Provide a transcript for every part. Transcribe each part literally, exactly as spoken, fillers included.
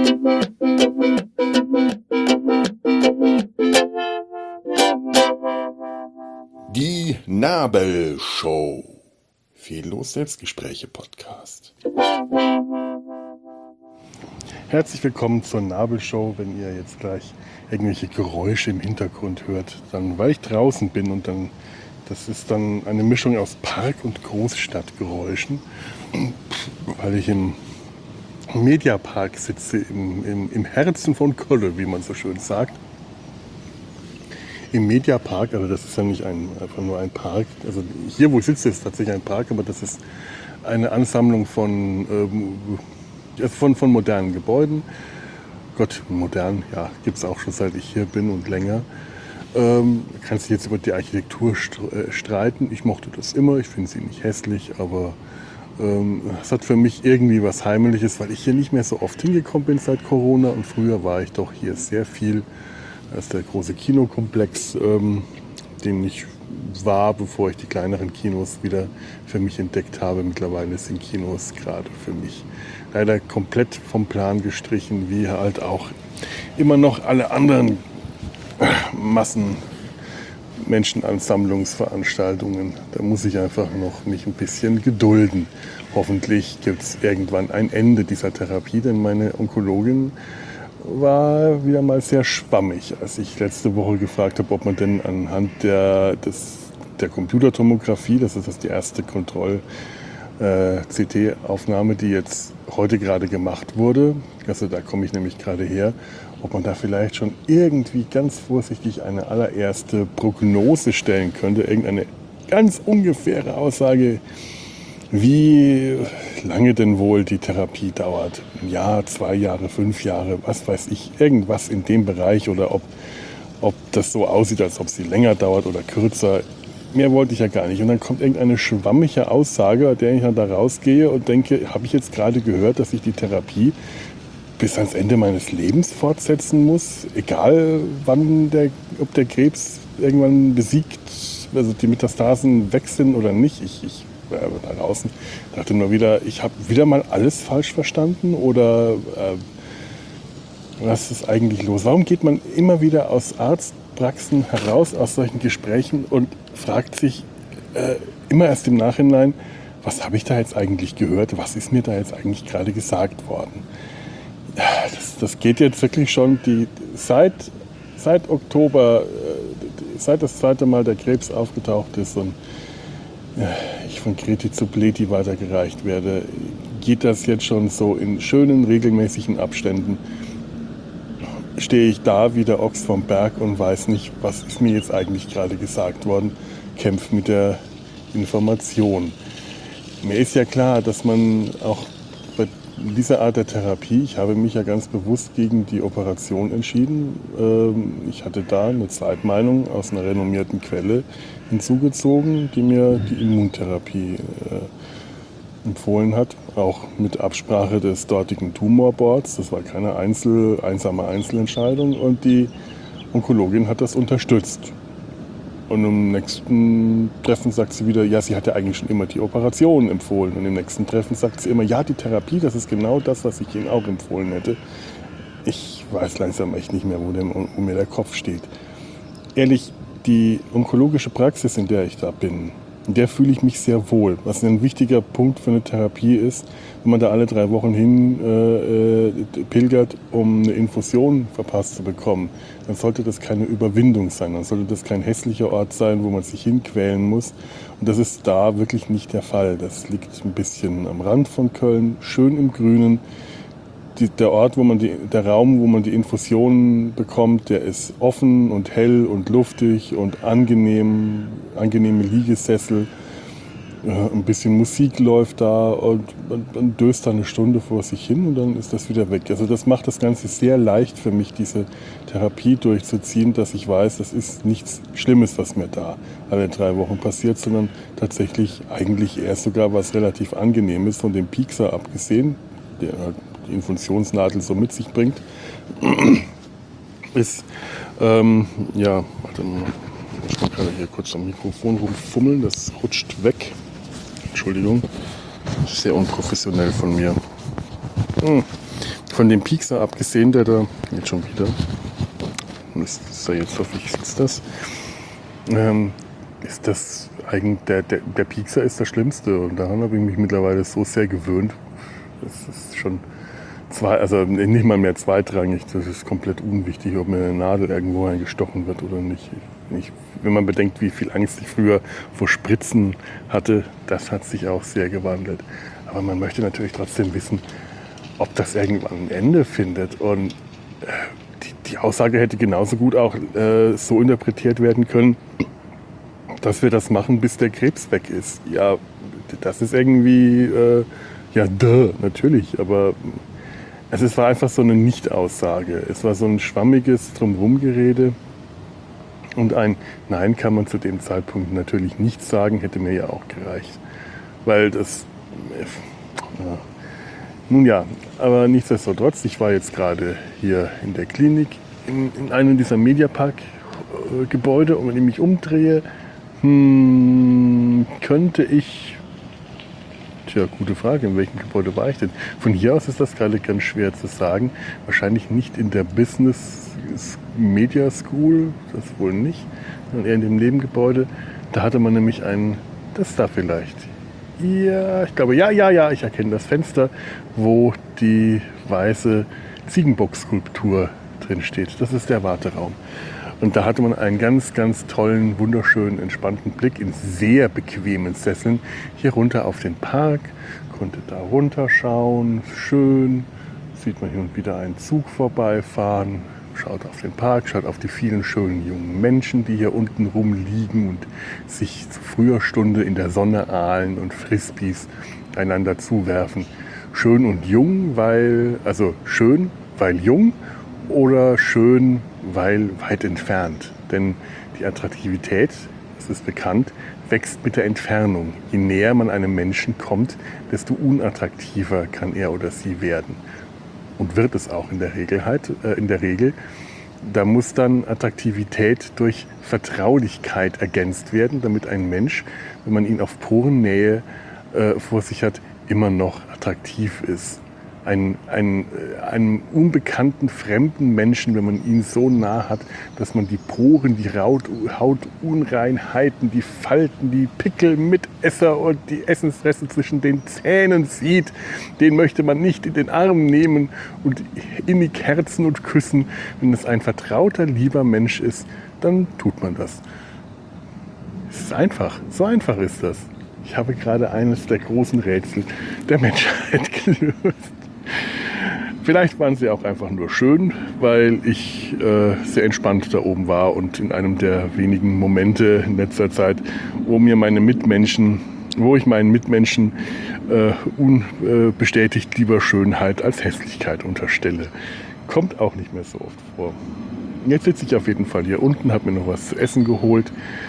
Die Nabelshow. Fehllos Selbstgespräche Podcast. Herzlich willkommen zur Nabelshow. Wenn ihr jetzt gleich irgendwelche Geräusche im Hintergrund hört, dann weil ich draußen bin und dann das ist dann eine Mischung aus Park- und Großstadtgeräuschen, weil ich im Mediapark sitze, im, im, im Herzen von Köln, wie man so schön sagt. Im Mediapark, also das ist ja nicht ein, einfach nur ein Park, also hier, wo ich sitze, ist tatsächlich ein Park, aber das ist eine Ansammlung von, ähm, von, von modernen Gebäuden. Gott, modern, ja, gibt es auch schon seit ich hier bin und länger. Ähm, kann sich jetzt über die Architektur streiten. Ich mochte das immer, ich finde sie nicht hässlich, aber ähm, es hat für mich irgendwie was Heimliches, weil ich hier nicht mehr so oft hingekommen bin seit Corona und früher war ich doch hier sehr viel. Das ist der große Kinokomplex, ähm, den ich war, bevor ich die kleineren Kinos wieder für mich entdeckt habe. Mittlerweile sind Kinos gerade für mich leider komplett vom Plan gestrichen, wie halt auch immer noch alle anderen Massenmenschenansammlungsveranstaltungen. Da muss ich einfach noch mich ein bisschen gedulden. Hoffentlich gibt es irgendwann ein Ende dieser Therapie, denn meine Onkologin war wieder mal sehr schwammig, als ich letzte Woche gefragt habe, ob man denn anhand der, des, der Computertomographie, das ist das die erste Kontroll-C T-Aufnahme, die jetzt heute gerade gemacht wurde, also da komme ich nämlich gerade her, ob man da vielleicht schon irgendwie ganz vorsichtig eine allererste Prognose stellen könnte, irgendeine ganz ungefähre Aussage, wie lange denn wohl die Therapie dauert. Ein Jahr, zwei Jahre, fünf Jahre, was weiß ich, irgendwas in dem Bereich oder ob, ob das so aussieht, als ob sie länger dauert oder kürzer. Mehr wollte ich ja gar nicht. Und dann kommt irgendeine schwammige Aussage, bei der ich dann da rausgehe und denke, habe ich jetzt gerade gehört, dass ich die Therapie bis ans Ende meines Lebens fortsetzen muss, egal wann der, ob der Krebs irgendwann besiegt, also die Metastasen weg sind oder nicht. Ich, ich war da draußen, dachte nur wieder, ich habe wieder mal alles falsch verstanden oder äh, was ist eigentlich los? Warum geht man immer wieder aus Arztpraxen heraus, aus solchen Gesprächen und fragt sich äh, immer erst im Nachhinein, was habe ich da jetzt eigentlich gehört, was ist mir da jetzt eigentlich gerade gesagt worden? Das, das geht jetzt wirklich schon die, seit, seit Oktober, seit das zweite Mal der Krebs aufgetaucht ist und ich von Kreti zu Pleti weitergereicht werde, geht das jetzt schon so in schönen, regelmäßigen Abständen. Stehe ich da wie der Ochs vom Berg und weiß nicht, was ist mir jetzt eigentlich gerade gesagt worden, kämpfe mit der Information. Mir ist ja klar, dass man auch bei dieser Art der Therapie, ich habe mich ja ganz bewusst gegen die Operation entschieden. Ich hatte da eine Zweitmeinung aus einer renommierten Quelle hinzugezogen, die mir die Immuntherapie empfohlen hat, auch mit Absprache des dortigen Tumorboards. Das war keine Einzel, einsame Einzelentscheidung und die Onkologin hat das unterstützt. Und im nächsten Treffen sagt sie wieder, ja, sie hatte eigentlich schon immer die Operation empfohlen. Und im nächsten Treffen sagt sie immer, ja, die Therapie, das ist genau das, was ich Ihnen auch empfohlen hätte. Ich weiß langsam echt nicht mehr, wo, der, wo mir der Kopf steht. Ehrlich, die onkologische Praxis, in der ich da bin, in der fühle ich mich sehr wohl. Was ein wichtiger Punkt für eine Therapie ist, wenn man da alle drei Wochen hin äh, pilgert, um eine Infusion verpasst zu bekommen, dann sollte das keine Überwindung sein. Dann sollte das kein hässlicher Ort sein, wo man sich hinquälen muss. Und das ist da wirklich nicht der Fall. Das liegt ein bisschen am Rand von Köln, schön im Grünen. Die, der Ort, wo man die, der Raum, wo man die Infusionen bekommt, der ist offen und hell und luftig und angenehm, angenehme Liegesessel. Ein bisschen Musik läuft da und man, man döst da eine Stunde vor sich hin und dann ist das wieder weg. Also das macht das Ganze sehr leicht für mich, diese Therapie durchzuziehen, dass ich weiß, das ist nichts Schlimmes, was mir da alle drei Wochen passiert, sondern tatsächlich eigentlich eher sogar was relativ Angenehmes, von dem Piekser abgesehen, der halt die Infusionsnadel so mit sich bringt, ist, ähm, ja, warte mal, ich muss gerade hier kurz am Mikrofon rumfummeln, das rutscht weg. Entschuldigung, sehr unprofessionell von mir. Hm. von dem Piekser abgesehen, der da, jetzt schon wieder, ist, ist da jetzt hoffentlich sitzt das, ähm, ist das eigentlich, der, der, der Piekser ist das Schlimmste und daran habe ich mich mittlerweile so sehr gewöhnt. Das ist schon zwei, also nicht mal mehr zweitrangig, das ist komplett unwichtig, ob mir eine Nadel irgendwo eingestochen wird oder nicht. Ich, wenn man bedenkt, wie viel Angst ich früher vor Spritzen hatte, das hat sich auch sehr gewandelt. Aber man möchte natürlich trotzdem wissen, ob das irgendwann ein Ende findet. Und äh, die, die Aussage hätte genauso gut auch äh, so interpretiert werden können, dass wir das machen, bis der Krebs weg ist. Ja, das ist irgendwie, äh, ja, duh, natürlich, aber also es war einfach so eine Nicht-Aussage. Es war so ein schwammiges Drumherumgerede. Und ein Nein kann man zu dem Zeitpunkt natürlich nicht sagen, hätte mir ja auch gereicht. Weil das, ja. Nun ja, aber nichtsdestotrotz, ich war jetzt gerade hier in der Klinik, in, in einem dieser Mediapark-Gebäude, und wenn ich mich umdrehe, hm, könnte ich, tja, gute Frage, in welchem Gebäude war ich denn? Von hier aus ist das gerade ganz schwer zu sagen. Wahrscheinlich nicht in der Business Media School, das wohl nicht, sondern eher in dem Nebengebäude. Da hatte man nämlich einen, das da vielleicht. Ja, ich glaube, ja, ja, ja, ich erkenne das Fenster, wo die weiße Ziegenbock-Skulptur drin steht. Das ist der Warteraum. Und da hatte man einen ganz, ganz tollen, wunderschönen, entspannten Blick in sehr bequemen Sesseln hier runter auf den Park, konnte da runterschauen, schön, sieht man hier und wieder einen Zug vorbeifahren, schaut auf den Park, schaut auf die vielen schönen jungen Menschen, die hier unten rumliegen und sich zu früher Stunde in der Sonne ahlen und Frisbees einander zuwerfen. Schön und jung, weil, also schön, weil jung, oder schön, weil weit entfernt. Denn die Attraktivität, das ist bekannt, wächst mit der Entfernung. Je näher man einem Menschen kommt, desto unattraktiver kann er oder sie werden. Und wird es auch in der Regel. Halt, äh, in der Regel. Da muss dann Attraktivität durch Vertraulichkeit ergänzt werden, damit ein Mensch, wenn man ihn auf Porennähe äh, vor sich hat, immer noch attraktiv ist. Ein, ein, einen unbekannten, fremden Menschen, wenn man ihn so nah hat, dass man die Poren, die Haut, Hautunreinheiten, die Falten, die Pickel, Mitesser und die Essensreste zwischen den Zähnen sieht, den möchte man nicht in den Arm nehmen und innig herzen und küssen. Wenn es ein vertrauter, lieber Mensch ist, dann tut man das. Es ist einfach, so einfach ist das. Ich habe gerade eines der großen Rätsel der Menschheit gelöst. Vielleicht waren sie auch einfach nur schön, weil ich äh, sehr entspannt da oben war und in einem der wenigen Momente in letzter Zeit, wo mir meine Mitmenschen, wo ich meinen Mitmenschen äh, unbestätigt lieber Schönheit als Hässlichkeit unterstelle. Kommt auch nicht mehr so oft vor. Jetzt sitze ich auf jeden Fall hier unten, habe mir noch was zu essen geholt.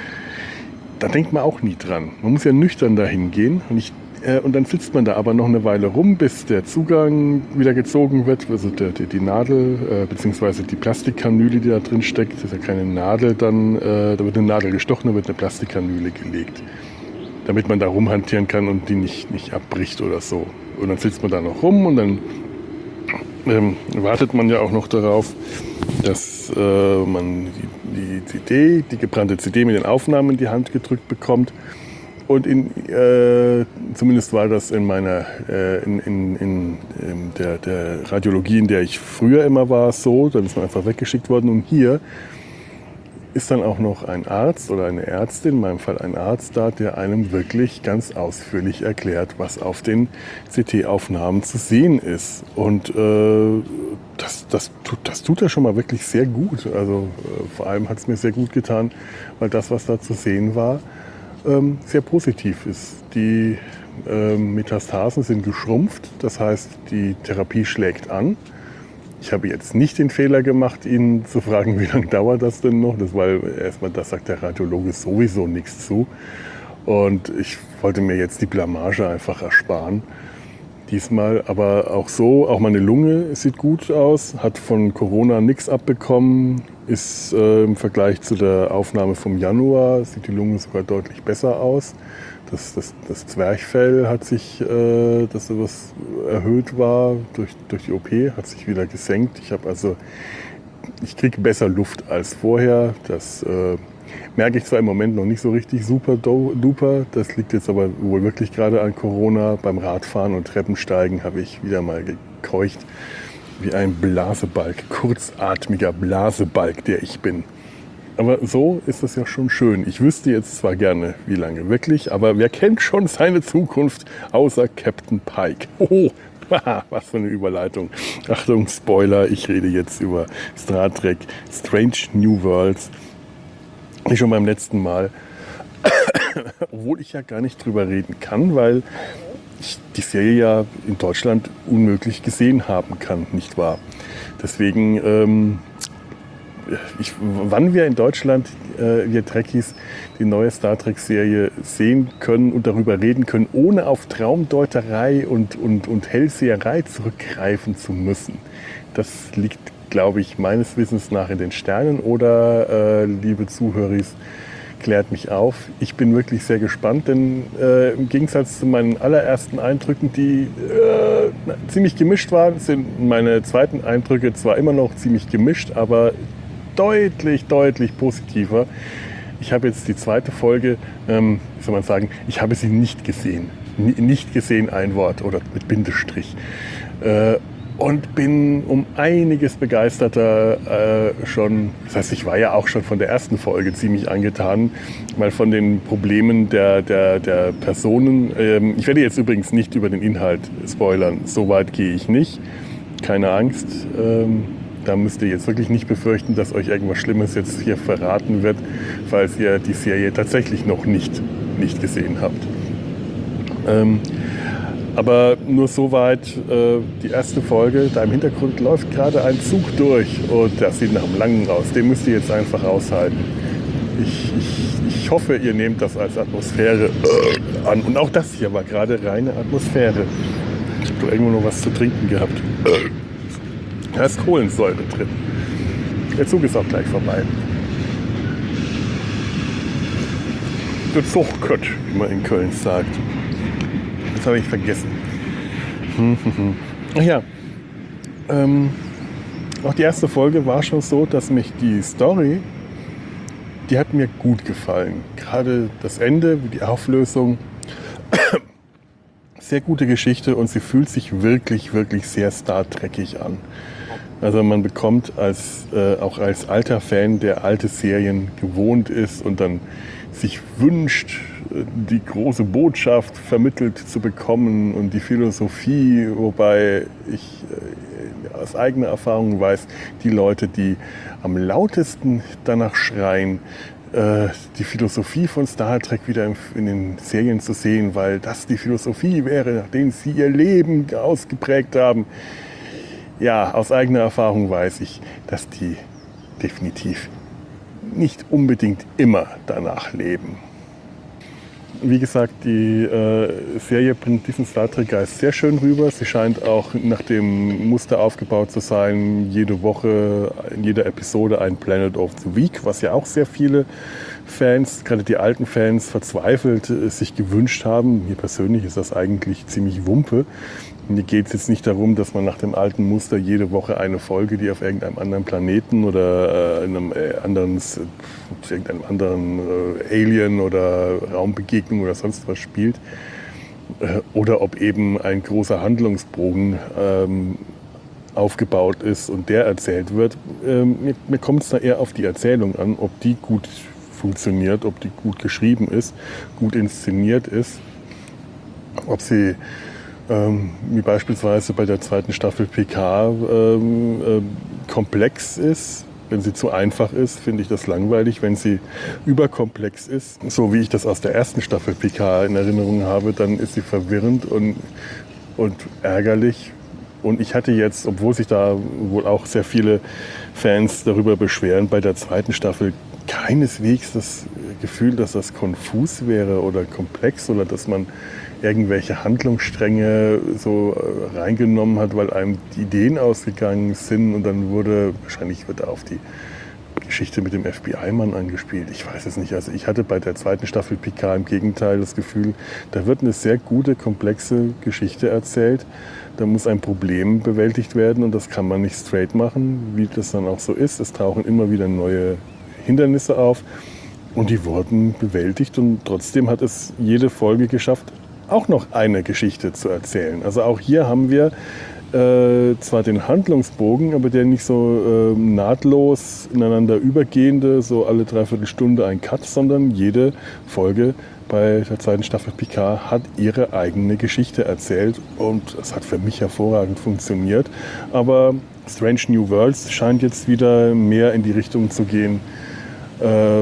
Da denkt man auch nie dran. Man muss ja nüchtern dahin gehen und ich Und dann sitzt man da aber noch eine Weile rum, bis der Zugang wieder gezogen wird, also der, die, die Nadel, äh, beziehungsweise die Plastikkanüle, die da drin steckt. Das ist ja keine Nadel, dann, äh, da wird eine Nadel gestochen, da wird eine Plastikkanüle gelegt, damit man da rumhantieren kann und die nicht, nicht abbricht oder so. Und dann sitzt man da noch rum und dann ähm, wartet man ja auch noch darauf, dass äh, man die, die C D, die gebrannte C D mit den Aufnahmen in die Hand gedrückt bekommt. Und in, äh, zumindest war das in meiner, äh, in, in, in, in der, der Radiologie, in der ich früher immer war, so, dann ist man einfach weggeschickt worden. Und hier ist dann auch noch ein Arzt oder eine Ärztin, in meinem Fall ein Arzt da, der einem wirklich ganz ausführlich erklärt, was auf den C T-Aufnahmen zu sehen ist. Und äh, das, das, tut, das tut er schon mal wirklich sehr gut. Also äh, vor allem hat es mir sehr gut getan, weil das, was da zu sehen war, sehr positiv ist. Die äh, Metastasen sind geschrumpft, das heißt, die Therapie schlägt an. Ich habe jetzt nicht den Fehler gemacht, ihn zu fragen, wie lange dauert das denn noch? Das war erstmal, das sagt der Radiologe sowieso nichts zu. Und ich wollte mir jetzt die Blamage einfach ersparen. Diesmal aber auch so, auch meine Lunge sieht gut aus, hat von Corona nichts abbekommen, ist äh, im Vergleich zu der Aufnahme vom Januar, sieht die Lunge sogar deutlich besser aus. Das, das, das Zwerchfell hat sich, äh, das etwas erhöht war durch, durch die O P, hat sich wieder gesenkt. Ich habe also, ich kriege besser Luft als vorher. Das äh, merke ich zwar im Moment noch nicht so richtig super duper. Das liegt jetzt aber wohl wirklich gerade an Corona. Beim Radfahren und Treppensteigen habe ich wieder mal gekeucht wie ein Blasebalg, kurzatmiger Blasebalg, der ich bin. Aber so ist das ja schon schön. Ich wüsste jetzt zwar gerne, wie lange wirklich, aber wer kennt schon seine Zukunft außer Captain Pike? Oh, was für eine Überleitung. Achtung, Spoiler, ich rede jetzt über Star Trek Strange New Worlds. Wie schon beim letzten Mal. Obwohl ich ja gar nicht drüber reden kann, weil ich die Serie ja in Deutschland unmöglich gesehen haben kann, nicht wahr? Deswegen... Ähm, Ich, wann wir in Deutschland, äh, wir Trekkies, die neue Star Trek-Serie sehen können und darüber reden können, ohne auf Traumdeuterei und, und, und Hellseherei zurückgreifen zu müssen. Das liegt, glaube ich, meines Wissens nach in den Sternen. Oder, äh, liebe Zuhörer, klärt mich auf. Ich bin wirklich sehr gespannt, denn äh, im Gegensatz zu meinen allerersten Eindrücken, die äh, ziemlich gemischt waren, sind meine zweiten Eindrücke zwar immer noch ziemlich gemischt, aber deutlich, deutlich positiver. Ich habe jetzt die zweite Folge, ähm, wie soll man sagen, ich habe sie nicht gesehen. N- nicht gesehen, ein Wort oder mit Bindestrich. Äh, und bin um einiges begeisterter äh, schon. Das heißt, ich war ja auch schon von der ersten Folge ziemlich angetan, weil von den Problemen der, der, der Personen, ähm, ich werde jetzt übrigens nicht über den Inhalt spoilern, so weit gehe ich nicht, keine Angst. Ähm, Da müsst ihr jetzt wirklich nicht befürchten, dass euch irgendwas Schlimmes jetzt hier verraten wird, falls ihr die Serie tatsächlich noch nicht, nicht gesehen habt. Ähm, aber nur soweit äh, die erste Folge. Da im Hintergrund läuft gerade ein Zug durch und das sieht nach einem langen aus. Den müsst ihr jetzt einfach aushalten. Ich, ich, ich hoffe, ihr nehmt das als Atmosphäre äh, an. Und auch das hier war gerade reine Atmosphäre. Ich habe doch irgendwo noch was zu trinken gehabt. Da ist Kohlensäure drin. Der Zug ist auch gleich vorbei. Der Zug kött, wie man in Köln sagt. Das habe ich vergessen. Ach ja, ähm, auch die erste Folge war schon so, dass mich die Story, die hat mir gut gefallen. Gerade das Ende, die Auflösung. Sehr gute Geschichte und sie fühlt sich wirklich, wirklich sehr Star Trekig an. Also man bekommt als, äh, auch als alter Fan, der alte Serien gewohnt ist und dann sich wünscht, die große Botschaft vermittelt zu bekommen und die Philosophie, wobei ich äh, aus eigener Erfahrung weiß, die Leute, die am lautesten danach schreien, äh, die Philosophie von Star Trek wieder in, in den Serien zu sehen, weil das die Philosophie wäre, nachdem sie ihr Leben ausgeprägt haben. Ja, aus eigener Erfahrung weiß ich, dass die definitiv nicht unbedingt immer danach leben. Wie gesagt, die äh, Serie bringt diesen Star Trek-Geist sehr schön rüber. Sie scheint auch nach dem Muster aufgebaut zu sein, jede Woche, in jeder Episode ein Planet of the Week, was ja auch sehr viele Fans, gerade die alten Fans, verzweifelt äh, sich gewünscht haben. Mir persönlich ist das eigentlich ziemlich Wumpe. Mir geht es jetzt nicht darum, dass man nach dem alten Muster jede Woche eine Folge, die auf irgendeinem anderen Planeten oder äh, in einem äh, anderen, äh, irgendeinem anderen äh, Alien oder Raumbegegnung oder sonst was spielt, äh, oder ob eben ein großer Handlungsbogen ähm, aufgebaut ist und der erzählt wird. Ähm, mir mir kommt es da eher auf die Erzählung an, ob die gut funktioniert, ob die gut geschrieben ist, gut inszeniert ist, ob sie Ähm, wie beispielsweise bei der zweiten Staffel P K ähm, äh, komplex ist. Wenn sie zu einfach ist, finde ich das langweilig. Wenn sie überkomplex ist, so wie ich das aus der ersten Staffel P K in Erinnerung habe, dann ist sie verwirrend und, und ärgerlich. Und ich hatte jetzt, obwohl sich da wohl auch sehr viele Fans darüber beschweren, bei der zweiten Staffel keineswegs das Gefühl, dass das konfus wäre oder komplex oder dass man irgendwelche Handlungsstränge so reingenommen hat, weil einem die Ideen ausgegangen sind und dann wurde, wahrscheinlich wird auf die Geschichte mit dem F B I-Mann angespielt? Ich weiß es nicht. Also ich hatte bei der zweiten Staffel Picard im Gegenteil das Gefühl, da wird eine sehr gute, komplexe Geschichte erzählt. Da muss ein Problem bewältigt werden und das kann man nicht straight machen, wie das dann auch so ist. Es tauchen immer wieder neue Hindernisse auf und die wurden bewältigt und trotzdem hat es jede Folge geschafft, auch noch eine Geschichte zu erzählen. Also auch hier haben wir äh, zwar den Handlungsbogen, aber der nicht so äh, nahtlos ineinander übergehende, so alle dreiviertel Stunde ein Cut, sondern jede Folge bei der zweiten Staffel Picard hat ihre eigene Geschichte erzählt und es hat für mich hervorragend funktioniert. Aber Strange New Worlds scheint jetzt wieder mehr in die Richtung zu gehen, äh,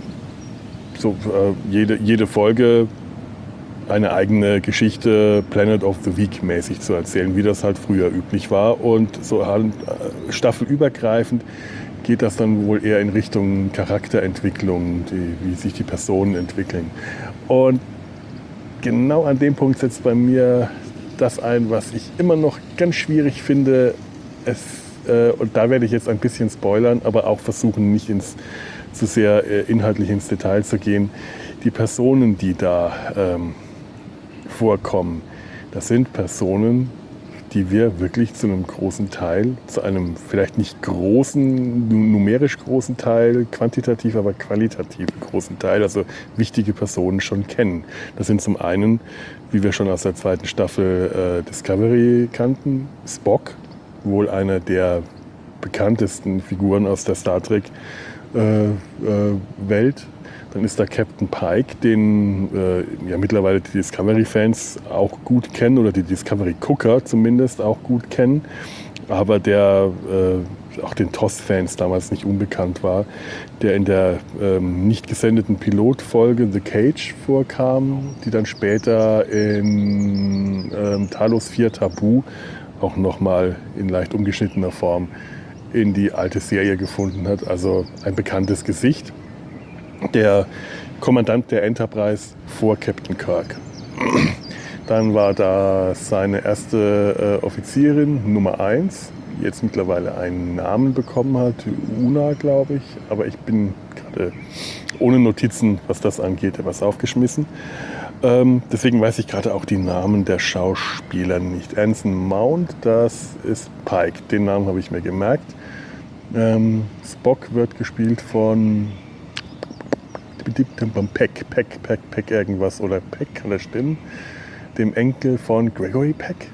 so äh, jede, jede Folge eine eigene Geschichte Planet of the Week mäßig zu erzählen, wie das halt früher üblich war. Und so halt, äh, staffelübergreifend geht das dann wohl eher in Richtung Charakterentwicklung, die, wie sich die Personen entwickeln. Und genau an dem Punkt setzt bei mir das ein, was ich immer noch ganz schwierig finde. Es, äh, und da werde ich jetzt ein bisschen spoilern, aber auch versuchen, nicht ins, zu sehr äh, inhaltlich ins Detail zu gehen. Die Personen, die da ähm, vorkommen, das sind Personen, die wir wirklich zu einem großen Teil, zu einem vielleicht nicht großen, numerisch großen Teil, quantitativ, aber qualitativ großen Teil, also wichtige Personen schon kennen. Das sind zum einen, wie wir schon aus der zweiten Staffel äh, Discovery kannten, Spock, wohl einer der bekanntesten Figuren aus der Star Trek äh, äh, Welt. Dann ist da Captain Pike, den äh, ja mittlerweile die Discovery-Fans auch gut kennen oder die Discovery-Gucker zumindest auch gut kennen, aber der äh, auch den T O S-Fans damals nicht unbekannt war, der in der ähm, nicht gesendeten Pilotfolge The Cage vorkam, die dann später in ähm, Talos vier Tabu auch nochmal in leicht umgeschnittener Form in die alte Serie gefunden hat. Also ein bekanntes Gesicht. Der Kommandant der Enterprise vor Captain Kirk. Dann war da seine erste äh, Offizierin, Nummer eins, die jetzt mittlerweile einen Namen bekommen hat, Una, glaube ich. Aber ich bin gerade ohne Notizen, was das angeht, etwas aufgeschmissen. Ähm, deswegen weiß ich gerade auch die Namen der Schauspieler nicht. Anson Mount, das ist Pike, den Namen habe ich mir gemerkt. Ähm, Spock wird gespielt von Peck, Peck, Peck, Peck irgendwas oder Peck, kann das stimmen? Dem Enkel von Gregory Peck.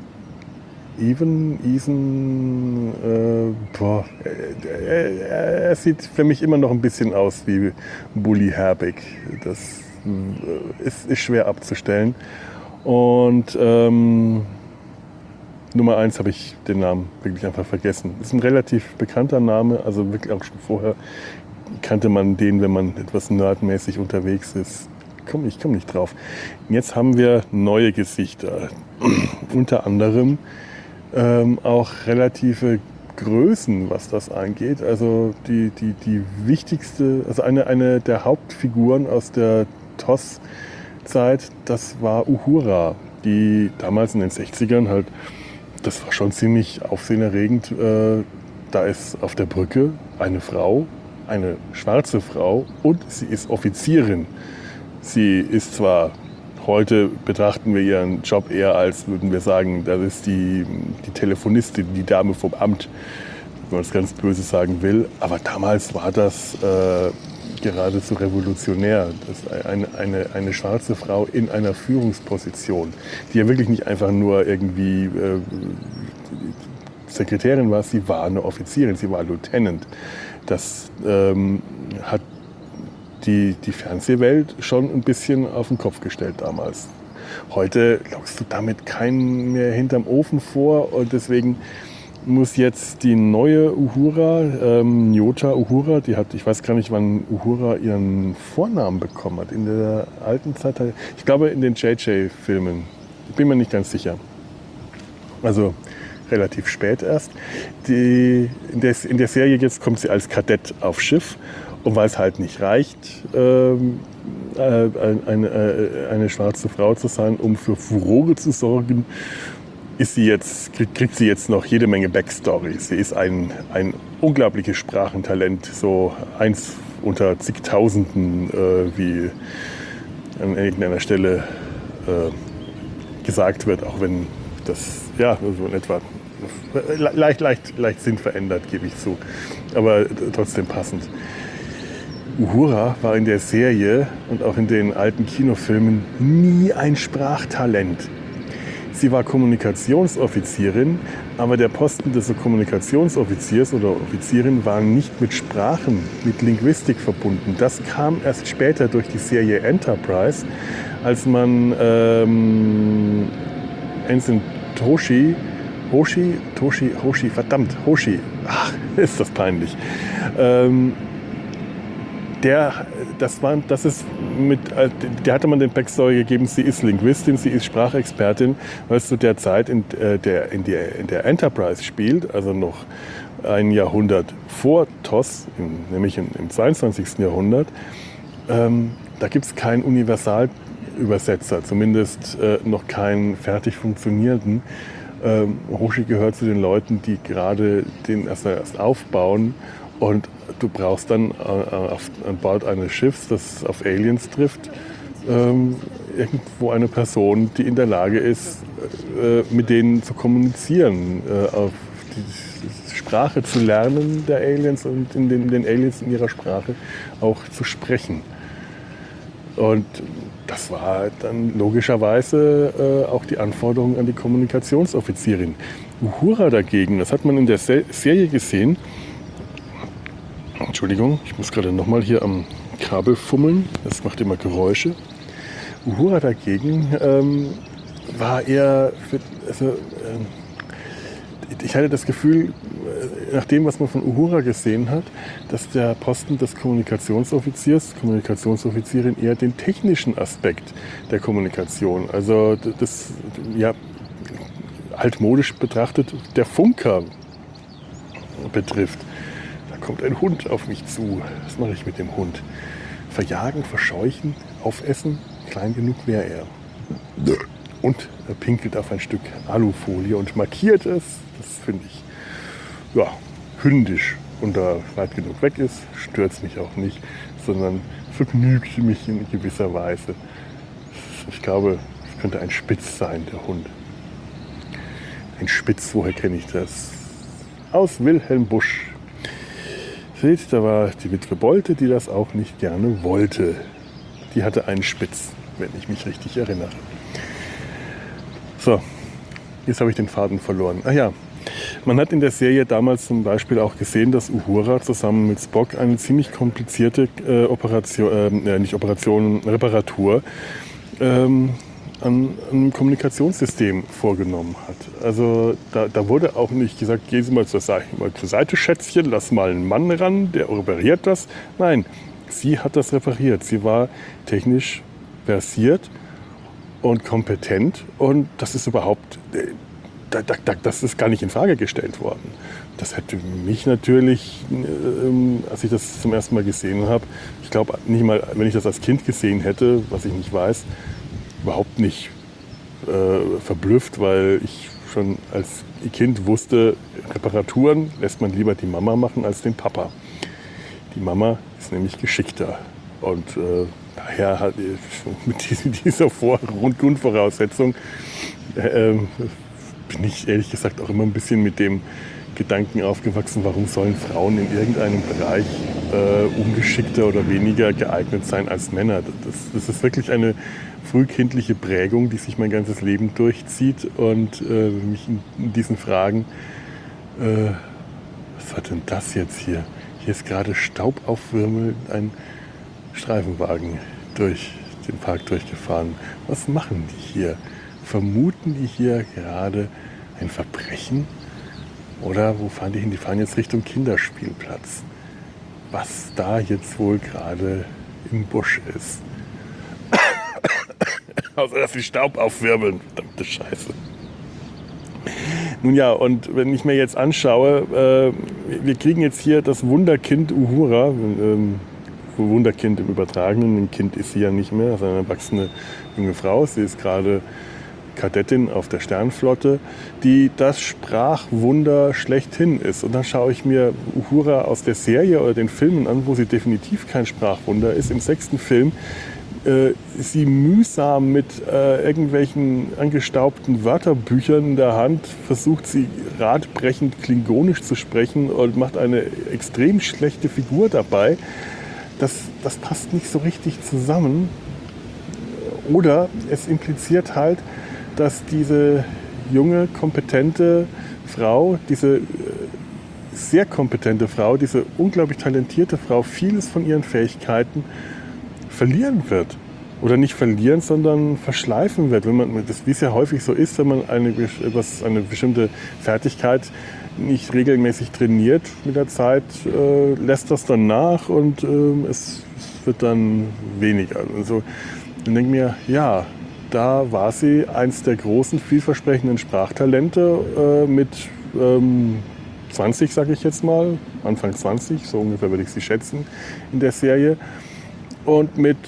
Even, Ethan, äh, boah, er, er, er sieht für mich immer noch ein bisschen aus wie Bully Herbig. Das äh, ist, ist schwer abzustellen. Und ähm, Nummer eins habe ich den Namen wirklich einfach vergessen. Ist ein relativ bekannter Name, also wirklich auch schon vorher kannte man den, wenn man etwas nerdmäßig unterwegs ist. Komm, ich komme nicht drauf. Jetzt haben wir neue Gesichter. Unter anderem ähm, auch relative Größen, was das angeht. Also die, die, die wichtigste, also eine, eine der Hauptfiguren aus der T O S-Zeit, das war Uhura, die damals in den sechzigern halt, das war schon ziemlich aufsehenerregend. Äh, da ist auf der Brücke eine Frau, eine schwarze Frau und sie ist Offizierin. Sie ist zwar, heute betrachten wir ihren Job eher als, würden wir sagen, das ist die, die Telefonistin, die Dame vom Amt, wenn man es ganz böse sagen will. Aber damals war das äh, geradezu revolutionär. Das eine, eine, eine schwarze Frau in einer Führungsposition, die ja wirklich nicht einfach nur irgendwie äh, Sekretärin war, sie war eine Offizierin, sie war Lieutenant. Das ähm, hat die, die Fernsehwelt schon ein bisschen auf den Kopf gestellt damals. Heute lockst du damit keinen mehr hinterm Ofen vor und deswegen muss jetzt die neue Uhura, ähm, Nyota Uhura, die hat, ich weiß gar nicht, wann Uhura ihren Vornamen bekommen hat. In der alten Zeit, ich glaube in den J J-Filmen, ich bin mir nicht ganz sicher. Also relativ spät erst. Die, in, der, in der Serie jetzt kommt sie als Kadett aufs Schiff und weil es halt nicht reicht, ähm, äh, eine, äh, eine schwarze Frau zu sein, um für Furore zu sorgen, ist sie jetzt, kriegt, kriegt sie jetzt noch jede Menge Backstory. Sie ist ein, ein unglaubliches Sprachentalent, so eins unter zigtausenden, äh, wie an irgendeiner Stelle äh, gesagt wird, auch wenn das ja so in etwa leicht, leicht, leicht sinnverändert, gebe ich zu, aber trotzdem passend. Uhura war in der Serie und auch in den alten Kinofilmen nie ein Sprachtalent. Sie war Kommunikationsoffizierin, aber der Posten des Kommunikationsoffiziers oder Offizierin war nicht mit Sprachen, mit Linguistik verbunden. Das kam erst später durch die Serie Enterprise, als man ähm, Ensign Toshi, Hoshi, Toshi, Hoshi, verdammt, Hoshi, ach, ist das peinlich. Ähm, Der, das war, das ist mit, der hatte man den Backstory gegeben, sie ist Linguistin, sie ist Sprachexpertin, weil es zu der Zeit, in der, in der, in der Enterprise spielt, also noch ein Jahrhundert vor T O S, in, nämlich im, im zweiundzwanzigsten Jahrhundert, ähm, da gibt es keinen Universalübersetzer, zumindest äh, noch keinen fertig funktionierenden. Ähm, Hoshi gehört zu den Leuten, die gerade den erst, erst aufbauen. Und du brauchst dann äh, auf, an Bord eines Schiffs, das auf Aliens trifft, ähm, irgendwo eine Person, die in der Lage ist, äh, mit denen zu kommunizieren, äh, auf die Sprache zu lernen der Aliens und in den, den Aliens in ihrer Sprache auch zu sprechen. Und das war dann logischerweise äh, auch die Anforderung an die Kommunikationsoffizierin. Uhura dagegen, das hat man in der Se- Serie gesehen. Entschuldigung, ich muss gerade nochmal hier am Kabel fummeln. Das macht immer Geräusche. Uhura dagegen ähm, war eher, für, also, äh, ich hatte das Gefühl, nach dem, was man von Uhura gesehen hat, dass der Posten des Kommunikationsoffiziers, Kommunikationsoffizierin eher den technischen Aspekt der Kommunikation, also das, ja, altmodisch betrachtet, der Funker betrifft. Kommt ein Hund auf mich zu. Was mache ich mit dem Hund? Verjagen, verscheuchen, aufessen? Klein genug wäre er. Und er pinkelt auf ein Stück Alufolie und markiert es. Das finde ich ja, hündisch. Und da weit genug weg ist, stört es mich auch nicht, sondern vergnügt mich in gewisser Weise. Ich glaube, es könnte ein Spitz sein, der Hund. Ein Spitz, woher kenne ich das? Aus Wilhelm Busch. Seht, da war die Witwe Bolte, die das auch nicht gerne wollte. Die hatte einen Spitz, wenn ich mich richtig erinnere. So, jetzt habe ich den Faden verloren. Ach ja, man hat in der Serie damals zum Beispiel auch gesehen, dass Uhura zusammen mit Spock eine ziemlich komplizierte äh, Operation, äh, nicht Operation, Reparatur ähm, an einem Kommunikationssystem vorgenommen hat. Also da, da wurde auch nicht gesagt, gehen Sie mal zur, Seite, mal zur Seite, Schätzchen, lass mal einen Mann ran, der repariert das. Nein, sie hat das repariert. Sie war technisch versiert und kompetent und das ist überhaupt, da, da, das ist gar nicht in Frage gestellt worden. Das hätte mich natürlich, ähm, als ich das zum ersten Mal gesehen habe, ich glaube nicht mal, wenn ich das als Kind gesehen hätte, was ich nicht weiß, überhaupt nicht äh, verblüfft, weil ich schon als Kind wusste, Reparaturen lässt man lieber die Mama machen als den Papa. Die Mama ist nämlich geschickter und äh, daher hat mit diesem, dieser Vor- Grundvoraussetzung äh, bin ich ehrlich gesagt auch immer ein bisschen mit dem Gedanken aufgewachsen, warum sollen Frauen in irgendeinem Bereich äh, ungeschickter oder weniger geeignet sein als Männer. Das, das ist wirklich eine frühkindliche Prägung, die sich mein ganzes Leben durchzieht und äh, mich in, in diesen Fragen, äh, was war denn das jetzt hier? Hier ist gerade Staub aufwirbelnd ein Streifenwagen durch den Park durchgefahren. Was machen die hier? Vermuten die hier gerade ein Verbrechen? Oder wo fahren die hin? Die fahren jetzt Richtung Kinderspielplatz. Was da jetzt wohl gerade im Busch ist. Außer dass sie Staub aufwirbeln. Verdammte Scheiße. Nun ja, und wenn ich mir jetzt anschaue, äh, wir kriegen jetzt hier das Wunderkind Uhura. Ähm, Wunderkind im Übertragenen. Ein Kind ist sie ja nicht mehr, sondern eine erwachsene junge Frau. Sie ist gerade Kadettin auf der Sternflotte, die das Sprachwunder schlechthin ist. Und dann schaue ich mir Uhura aus der Serie oder den Filmen an, wo sie definitiv kein Sprachwunder ist. Im sechsten Film äh, sie mühsam mit äh, irgendwelchen angestaubten Wörterbüchern in der Hand versucht, sie radbrechend klingonisch zu sprechen und macht eine extrem schlechte Figur dabei. Das, das passt nicht so richtig zusammen. Oder es impliziert halt, dass diese junge, kompetente Frau, diese sehr kompetente Frau, diese unglaublich talentierte Frau, vieles von ihren Fähigkeiten verlieren wird. Oder nicht verlieren, sondern verschleifen wird. Wenn man, das, wie es ja häufig so ist, wenn man eine, etwas, eine bestimmte Fertigkeit nicht regelmäßig trainiert mit der Zeit, äh, lässt das dann nach und äh, es, es wird dann weniger. Also, dann denke ich mir, ja, da war sie eins der großen, vielversprechenden Sprachtalente äh, mit ähm, zwanzig, sage ich jetzt mal, Anfang zwanzig, so ungefähr würde ich sie schätzen in der Serie. Und mit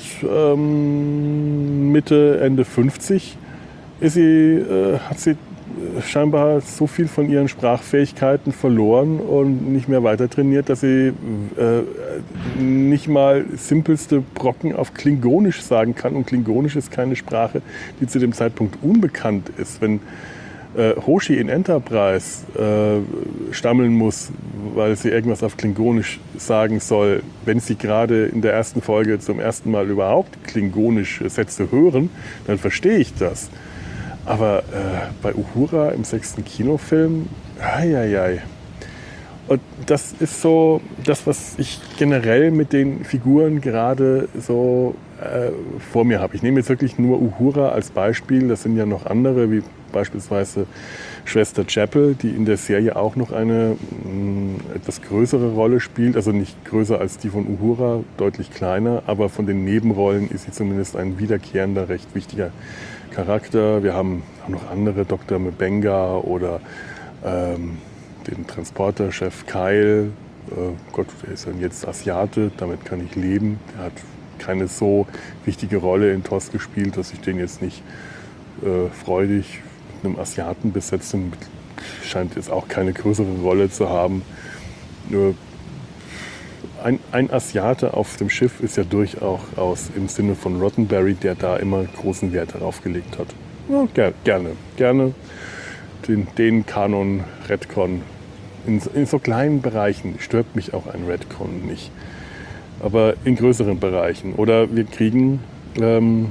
ähm, Mitte, Ende fünfzig ist sie, äh, hat sie scheinbar so viel von ihren Sprachfähigkeiten verloren und nicht mehr weiter trainiert, dass sie äh, nicht mal simpelste Brocken auf Klingonisch sagen kann. Und Klingonisch ist keine Sprache, die zu dem Zeitpunkt unbekannt ist. Wenn äh, Hoshi in Enterprise äh, stammeln muss, weil sie irgendwas auf Klingonisch sagen soll, wenn sie gerade in der ersten Folge zum ersten Mal überhaupt klingonische Sätze hören, dann verstehe ich das. Aber äh, bei Uhura im sechsten Kinofilm, eieiei. Und das ist so das, was ich generell mit den Figuren gerade so äh, vor mir habe. Ich nehme jetzt wirklich nur Uhura als Beispiel. Das sind ja noch andere, wie beispielsweise Schwester Chapel, die in der Serie auch noch eine mh, etwas größere Rolle spielt. Also nicht größer als die von Uhura, deutlich kleiner. Aber von den Nebenrollen ist sie zumindest ein wiederkehrender, recht wichtiger Charakter. Wir haben auch noch andere, Doktor M'Benga oder ähm, den Transporterchef Kyle. Äh, Gott, der ist dann jetzt Asiate, damit kann ich leben. Der hat keine so wichtige Rolle in T O S gespielt, dass ich den jetzt nicht äh, freudig mit einem Asiaten besetze. Scheint jetzt auch keine größere Rolle zu haben. Nur Ein, ein Asiate auf dem Schiff ist ja durchaus im Sinne von Roddenberry, der da immer großen Wert darauf gelegt hat. Ja, ger gerne, gerne den, den Kanon, Redcon. In, in so kleinen Bereichen stört mich auch ein Redcon nicht. Aber in größeren Bereichen. Oder wir kriegen, ähm,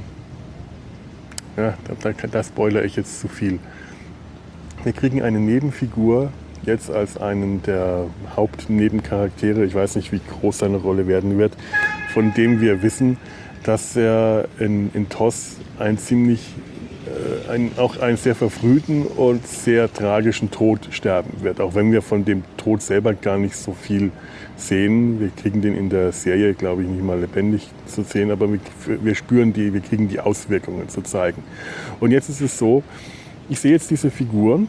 ja, da, da, da spoilere ich jetzt zu viel. Wir kriegen eine Nebenfigur, jetzt als einen der Hauptnebencharaktere, ich weiß nicht, wie groß seine Rolle werden wird, von dem wir wissen, dass er in, in T O S einen ziemlich, äh, einen, auch einen sehr verfrühten und sehr tragischen Tod sterben wird. Auch wenn wir von dem Tod selber gar nicht so viel sehen. Wir kriegen den in der Serie, glaube ich, nicht mal lebendig zu sehen, aber wir, wir spüren die, wir kriegen die Auswirkungen zu zeigen. Und jetzt ist es so, ich sehe jetzt diese Figuren,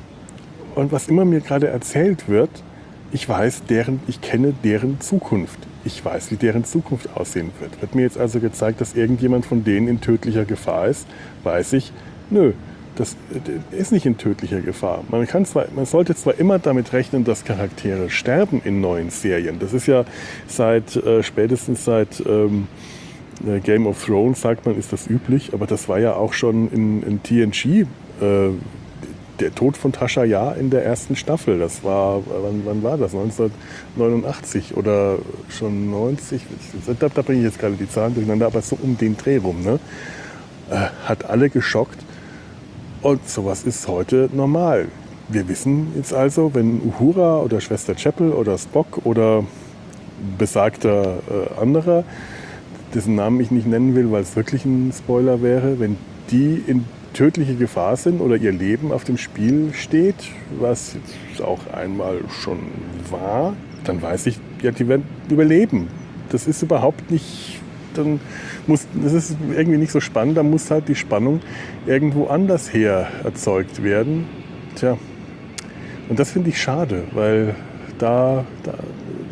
und was immer mir gerade erzählt wird, ich weiß, deren, ich kenne deren Zukunft. Ich weiß, wie deren Zukunft aussehen wird. Wird mir jetzt also gezeigt, dass irgendjemand von denen in tödlicher Gefahr ist, weiß ich, nö, das ist nicht in tödlicher Gefahr. Man kann zwar, man sollte zwar immer damit rechnen, dass Charaktere sterben in neuen Serien. Das ist ja seit, äh, spätestens seit ähm, Game of Thrones, sagt man, ist das üblich. Aber das war ja auch schon in, in T N G, äh, der Tod von Tasha Yar in der ersten Staffel. Das war, wann, wann war das? neunzehnhundertneunundachtzig oder schon neunzig? Da, da bringe ich jetzt gerade die Zahlen durcheinander, aber so um den Dreh rum. Ne? Äh, hat alle geschockt. Und sowas ist heute normal. Wir wissen jetzt also, wenn Uhura oder Schwester Chapel oder Spock oder besagter äh, anderer, dessen Namen ich nicht nennen will, weil es wirklich ein Spoiler wäre, wenn die in tödliche Gefahr sind oder ihr Leben auf dem Spiel steht, was jetzt auch einmal schon war, dann weiß ich, ja, die werden überleben. Das ist überhaupt nicht, dann muss, das ist irgendwie nicht so spannend, da muss halt die Spannung irgendwo anders her erzeugt werden. Tja, und das finde ich schade, weil da, da, da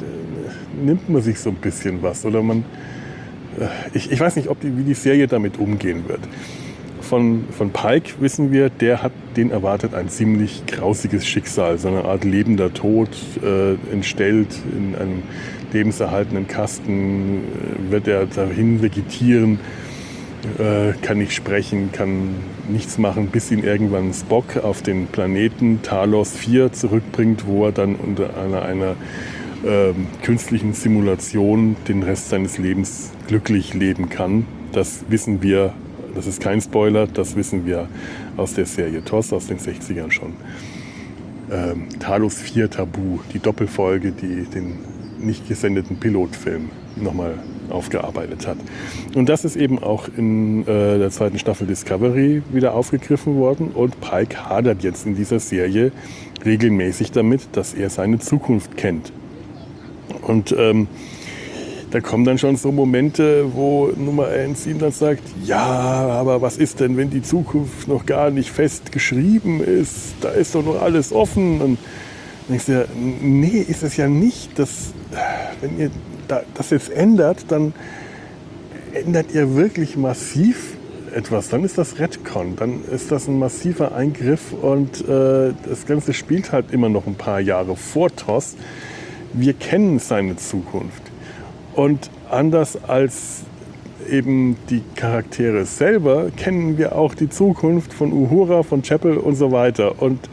nimmt man sich so ein bisschen was oder man, ich, ich weiß nicht, ob die, wie die Serie damit umgehen wird. von, von Pike wissen wir, der hat, den erwartet ein ziemlich grausiges Schicksal. So eine Art lebender Tod, äh, entstellt in einem lebenserhaltenden Kasten, äh, wird er dahin vegetieren, äh, kann nicht sprechen, kann nichts machen, bis ihn irgendwann Spock auf den Planeten Talos vier zurückbringt, wo er dann unter einer, einer äh, künstlichen Simulation den Rest seines Lebens glücklich leben kann. Das wissen wir, das ist kein Spoiler, das wissen wir aus der Serie T O S aus den sechzigern schon. Ähm, Talos vier Tabu, die Doppelfolge, die den nicht gesendeten Pilotfilm nochmal aufgearbeitet hat. Und das ist eben auch in äh, der zweiten Staffel Discovery wieder aufgegriffen worden und Pike hadert jetzt in dieser Serie regelmäßig damit, dass er seine Zukunft kennt. Und ähm, da kommen dann schon so Momente, wo Nummer eins ihm dann sagt, ja, aber was ist denn, wenn die Zukunft noch gar nicht fest geschrieben ist? Da ist doch noch alles offen. Und dann denkst du ja, nee, ist es ja nicht. Das, wenn ihr das jetzt ändert, dann ändert ihr wirklich massiv etwas. Dann ist das Retcon, dann ist das ein massiver Eingriff und äh, das Ganze spielt halt immer noch ein paar Jahre vor T O S. Wir kennen seine Zukunft. Und anders als eben die Charaktere selber, kennen wir auch die Zukunft von Uhura, von Chapel und so weiter. Und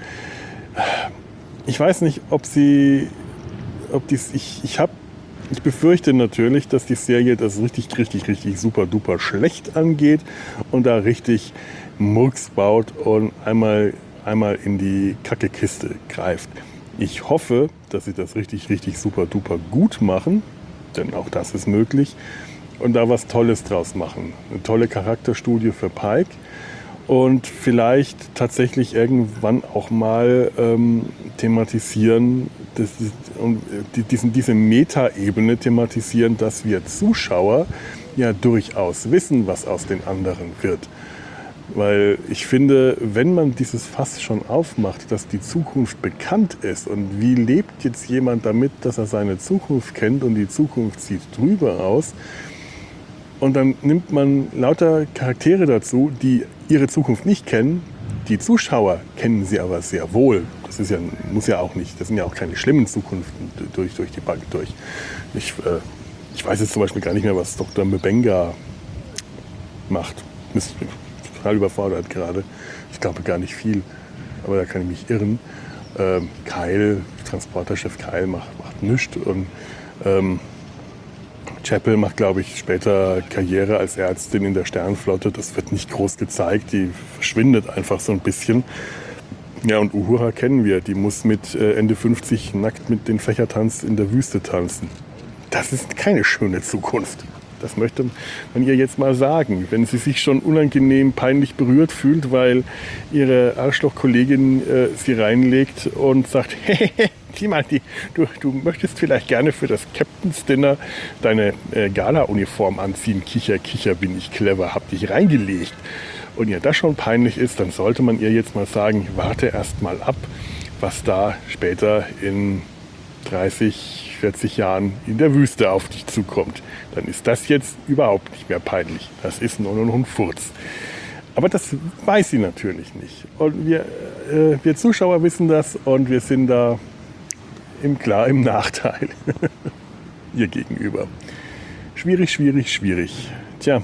ich weiß nicht, ob sie, ob dies, ich, ich habe, ich befürchte natürlich, dass die Serie das richtig, richtig, richtig super duper schlecht angeht und da richtig Murks baut und einmal, einmal in die Kackekiste greift. Ich hoffe, dass sie das richtig, richtig super duper gut machen. Denn auch das ist möglich, und da was Tolles draus machen. Eine tolle Charakterstudie für Pike und vielleicht tatsächlich irgendwann auch mal ähm, thematisieren, das, und die, diesen, diese Meta-Ebene thematisieren, dass wir Zuschauer ja durchaus wissen, was aus den anderen wird. Weil ich finde, wenn man dieses Fass schon aufmacht, dass die Zukunft bekannt ist und wie lebt jetzt jemand damit, dass er seine Zukunft kennt und die Zukunft sieht drüber aus und dann nimmt man lauter Charaktere dazu, die ihre Zukunft nicht kennen, die Zuschauer kennen sie aber sehr wohl. Das ist ja, muss ja auch nicht, das sind ja auch keine schlimmen Zukunften durch, durch die Bank durch. Ich, äh, ich weiß jetzt zum Beispiel gar nicht mehr, was Doktor M'Benga macht. Total überfordert gerade. Ich glaube gar nicht viel, aber da kann ich mich irren. Ähm, Kyle, Transporterchef Kyle macht, macht nichts und ähm, Chapel macht, glaube ich, später Karriere als Ärztin in der Sternenflotte. Das wird nicht groß gezeigt, die verschwindet einfach so ein bisschen. Ja, und Uhura kennen wir, die muss mit äh, Ende fünfzig nackt mit den Fächertanz in der Wüste tanzen. Das ist keine schöne Zukunft. Das möchte man ihr jetzt mal sagen, wenn sie sich schon unangenehm peinlich berührt fühlt, weil ihre Arschlochkollegin äh, sie reinlegt und sagt, hey, Tima, die, du, du möchtest vielleicht gerne für das Captain's Dinner deine äh, Gala-Uniform anziehen. Kicher, kicher, bin ich clever, hab dich reingelegt. Und ihr das schon peinlich ist, dann sollte man ihr jetzt mal sagen, warte erst mal ab, was da später in dreißig, vierzig Jahren in der Wüste auf dich zukommt. Dann ist das jetzt überhaupt nicht mehr peinlich. Das ist nur noch ein Furz. Aber das weiß sie natürlich nicht. Und wir, äh, wir Zuschauer wissen das und wir sind da im klar im Nachteil ihr gegenüber. Schwierig, schwierig, schwierig. Tja,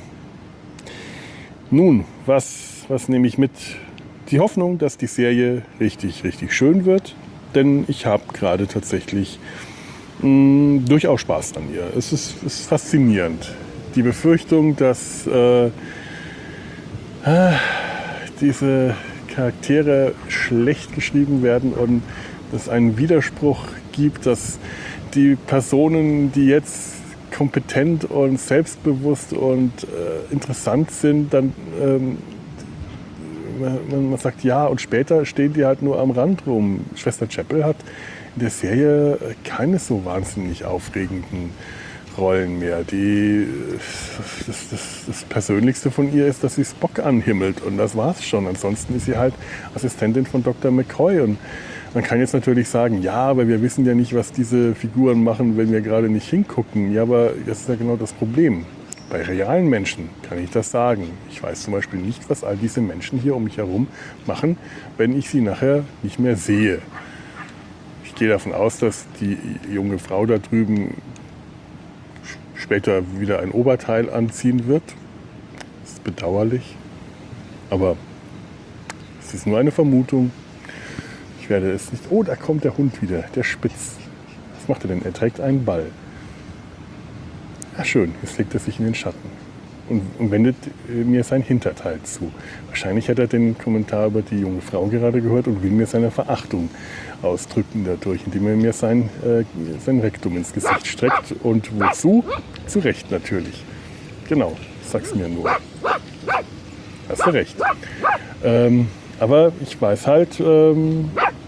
nun, was, was nehme ich mit? Die Hoffnung, dass die Serie richtig, richtig schön wird. Denn ich habe gerade tatsächlich mh, durchaus Spaß an ihr. Es ist, es ist faszinierend. Die Befürchtung, dass äh, äh, diese Charaktere schlecht geschrieben werden und es einen Widerspruch gibt, dass die Personen, die jetzt kompetent und selbstbewusst und äh, interessant sind, dann ähm, man, man sagt ja und später stehen die halt nur am Rand rum. Schwester Chapel hat in der Serie keine so wahnsinnig aufregenden Rollen mehr. Die, das, das, das Persönlichste von ihr ist, dass sie Spock anhimmelt und das war's schon. Ansonsten ist sie halt Assistentin von Doktor McCoy und man kann jetzt natürlich sagen, ja, aber wir wissen ja nicht, was diese Figuren machen, wenn wir gerade nicht hingucken. Ja, aber das ist ja genau das Problem. Bei realen Menschen kann ich das sagen. Ich weiß zum Beispiel nicht, was all diese Menschen hier um mich herum machen, wenn ich sie nachher nicht mehr sehe. Ich gehe davon aus, dass die junge Frau da drüben später wieder ein Oberteil anziehen wird. Das ist bedauerlich, aber es ist nur eine Vermutung. Ich werde es nicht... Oh, da kommt der Hund wieder, der Spitz. Was macht er denn? Er trägt einen Ball. Ja, schön, jetzt legt er sich in den Schatten und, und wendet mir sein Hinterteil zu. Wahrscheinlich hat er den Kommentar über die junge Frau gerade gehört und will mir seine Verachtung ausdrücken dadurch, indem er mir sein, äh, sein Rektum ins Gesicht streckt. Und wozu? Zu Recht natürlich. Genau, sag's mir nur. Hast du recht. Ähm, aber ich weiß halt... Ähm,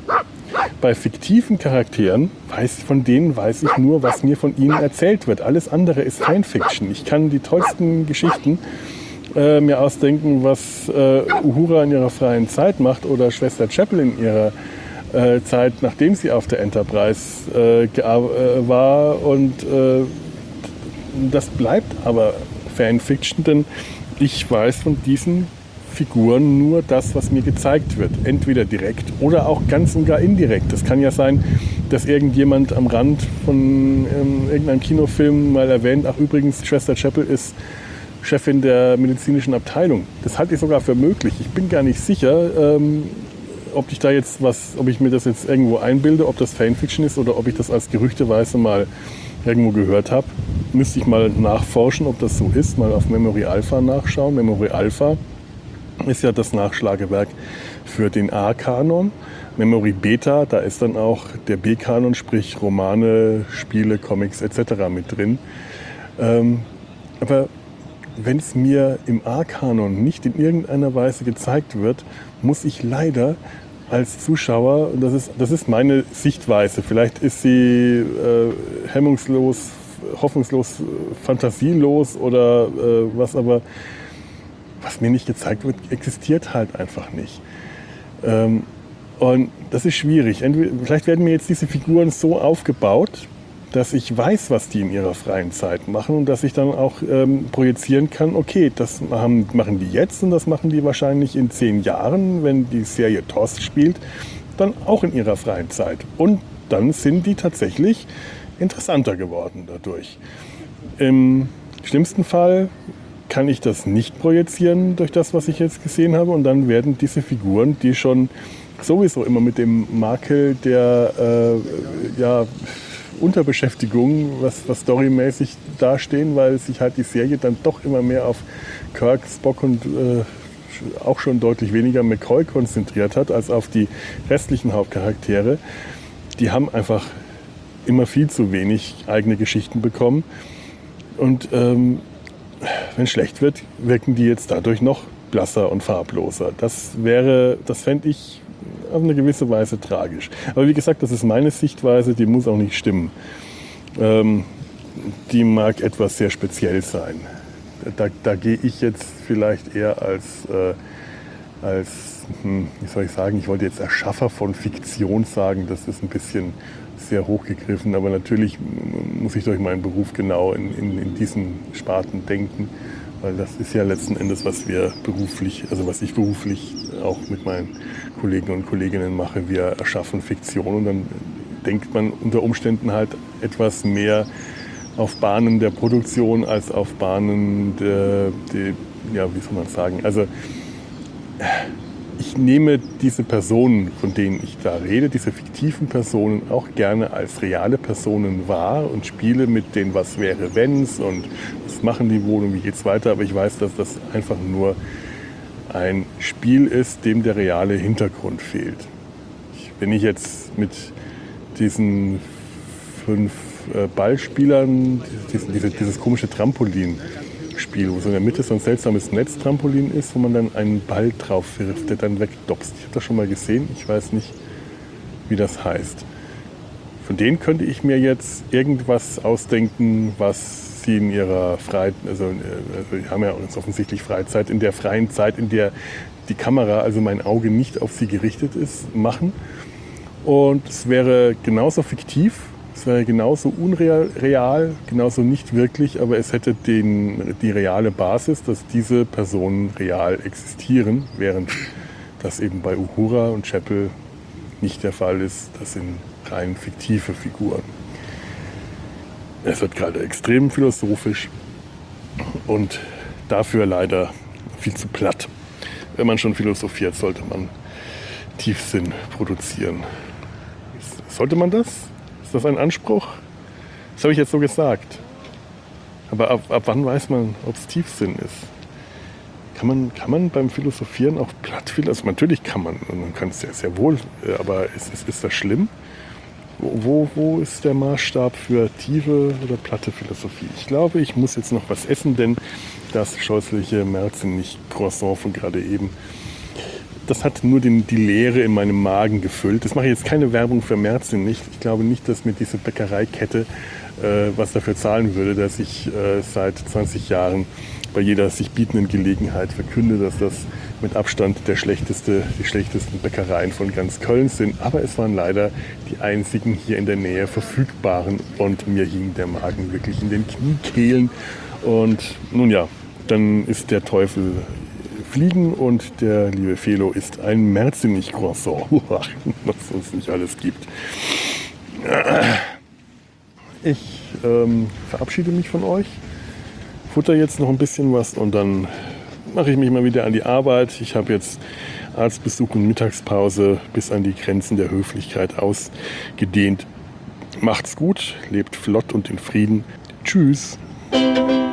Bei fiktiven Charakteren, weiß, von denen weiß ich nur, was mir von ihnen erzählt wird. Alles andere ist Fanfiction. Ich kann die tollsten Geschichten äh, mir ausdenken, was äh, Uhura in ihrer freien Zeit macht oder Schwester Chapel in ihrer äh, Zeit, nachdem sie auf der Enterprise äh, äh, war. Und äh, das bleibt aber Fanfiction, denn ich weiß von diesen Figuren nur das, was mir gezeigt wird. Entweder direkt oder auch ganz und gar indirekt. Es kann ja sein, dass irgendjemand am Rand von ähm, irgendeinem Kinofilm mal erwähnt, ach übrigens, Schwester Chapel ist Chefin der medizinischen Abteilung. Das halte ich sogar für möglich. Ich bin gar nicht sicher, ähm, ob ich da jetzt was, ob ich mir das jetzt irgendwo einbilde, ob das Fanfiction ist oder ob ich das als gerüchteweise mal irgendwo gehört habe. Müsste ich mal nachforschen, ob das so ist, mal auf Memory Alpha nachschauen. Memory Alpha ist ja das Nachschlagewerk für den A-Kanon. Memory Beta, da ist dann auch der B-Kanon, sprich Romane, Spiele, Comics et cetera mit drin. Ähm, aber wenn es mir im A-Kanon nicht in irgendeiner Weise gezeigt wird, muss ich leider als Zuschauer, und das ist, das ist meine Sichtweise, vielleicht ist sie äh, hemmungslos, hoffnungslos, fantasielos oder äh, was, aber was mir nicht gezeigt wird, existiert halt einfach nicht. Ähm, und das ist schwierig. Entweder, vielleicht werden mir jetzt diese Figuren so aufgebaut, dass ich weiß, was die in ihrer freien Zeit machen und dass ich dann auch ähm, projizieren kann, okay, das machen, machen die jetzt und das machen die wahrscheinlich in zehn Jahren, wenn die Serie T O S spielt, dann auch in ihrer freien Zeit. Und dann sind die tatsächlich interessanter geworden dadurch. Im schlimmsten Fall kann ich das nicht projizieren durch das, was ich jetzt gesehen habe. Und dann werden diese Figuren, die schon sowieso immer mit dem Makel der äh, ja, Unterbeschäftigung, was, was storymäßig dastehen, weil sich halt die Serie dann doch immer mehr auf Kirk, Spock und äh, auch schon deutlich weniger McCoy konzentriert hat, als auf die restlichen Hauptcharaktere. Die haben einfach immer viel zu wenig eigene Geschichten bekommen. Und ähm, wenn es schlecht wird, wirken die jetzt dadurch noch blasser und farbloser. Das wäre, das fände ich auf eine gewisse Weise tragisch. Aber wie gesagt, das ist meine Sichtweise, die muss auch nicht stimmen. Ähm, die mag etwas sehr speziell sein. Da, da gehe ich jetzt vielleicht eher als, äh, als hm, wie soll ich sagen, ich wollte jetzt Erschaffer von Fiktion sagen, das ist ein bisschen sehr hochgegriffen, aber natürlich muss ich durch meinen Beruf genau in, in, in diesen Sparten denken, weil das ist ja letzten Endes, was wir beruflich, also was ich beruflich auch mit meinen Kollegen und Kolleginnen mache. Wir erschaffen Fiktion und dann denkt man unter Umständen halt etwas mehr auf Bahnen der Produktion als auf Bahnen der, der ja, wie soll man sagen, also ich nehme diese Personen, von denen ich da rede, diese fiktiven Personen auch gerne als reale Personen wahr und spiele mit denen, was wäre wenn's und was machen die wohl und wie geht's weiter. Aber ich weiß, dass das einfach nur ein Spiel ist, dem der reale Hintergrund fehlt. Ich, wenn ich jetzt mit diesen fünf äh, Ballspielern, diesen, diese, dieses komische Trampolin Spiel, wo so in der Mitte so ein seltsames Netztrampolin ist, wo man dann einen Ball drauf wirft, der dann wegdopst. Ich habe das schon mal gesehen, ich weiß nicht, wie das heißt. Von denen könnte ich mir jetzt irgendwas ausdenken, was sie in ihrer Freizeit, also, also die haben ja uns offensichtlich Freizeit, in der freien Zeit, in der die Kamera, also mein Auge nicht auf sie gerichtet ist, machen. Und es wäre genauso fiktiv, Es wäre genauso unreal, real, genauso nicht wirklich, aber es hätte den, die reale Basis, dass diese Personen real existieren, während das eben bei Uhura und Chapel nicht der Fall ist. Das sind rein fiktive Figuren. Es wird gerade extrem philosophisch und dafür leider viel zu platt. Wenn man schon philosophiert, sollte man Tiefsinn produzieren. Sollte man das? Ist das ein Anspruch? Das habe ich jetzt so gesagt. Aber ab, ab wann weiß man, ob es Tiefsinn ist? Kann man, kann man beim Philosophieren auch platt philosophieren? Also natürlich kann man, man kann es ja sehr wohl, aber ist, ist, ist das schlimm? Wo, wo ist der Maßstab für tiefe oder platte Philosophie? Ich glaube, ich muss jetzt noch was essen, denn das scheußliche Merzenich-Croissant von gerade eben, das hat nur den, die Leere in meinem Magen gefüllt. Das mache ich jetzt keine Werbung für Merzenich. Ich glaube nicht, dass mir diese Bäckereikette äh, was dafür zahlen würde, dass ich äh, seit zwanzig Jahren bei jeder sich bietenden Gelegenheit verkünde, dass das mit Abstand der schlechteste, die schlechtesten Bäckereien von ganz Köln sind. Aber es waren leider die einzigen hier in der Nähe verfügbaren und mir hing der Magen wirklich in den Kniekehlen. Und nun ja, dann ist der Teufel fliegen und der liebe Felo ist ein Merzenich-Croissant, was es uns nicht alles gibt. Ich ähm, verabschiede mich von euch, futter jetzt noch ein bisschen was und dann mache ich mich mal wieder an die Arbeit. Ich habe jetzt Arztbesuch und Mittagspause bis an die Grenzen der Höflichkeit ausgedehnt. Macht's gut, lebt flott und in Frieden. Tschüss.